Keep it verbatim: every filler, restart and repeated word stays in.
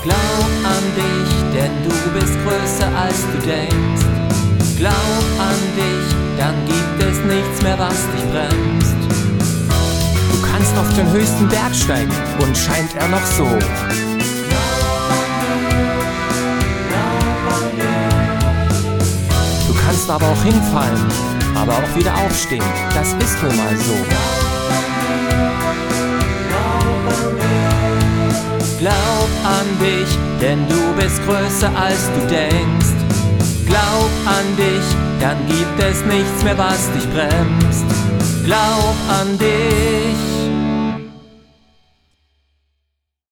Glaub an dich, denn du bist größer als du denkst. Glaub an dich, dann gibt es nichts mehr, was dich bremst. Du kannst auf den höchsten Berg steigen und scheint er noch so. Du kannst aber auch hinfallen, aber auch wieder aufstehen. Das ist nun mal so. Glaub an dich, denn du bist größer als du denkst. Glaub an dich, dann gibt es nichts mehr, was dich bremst. Glaub an dich.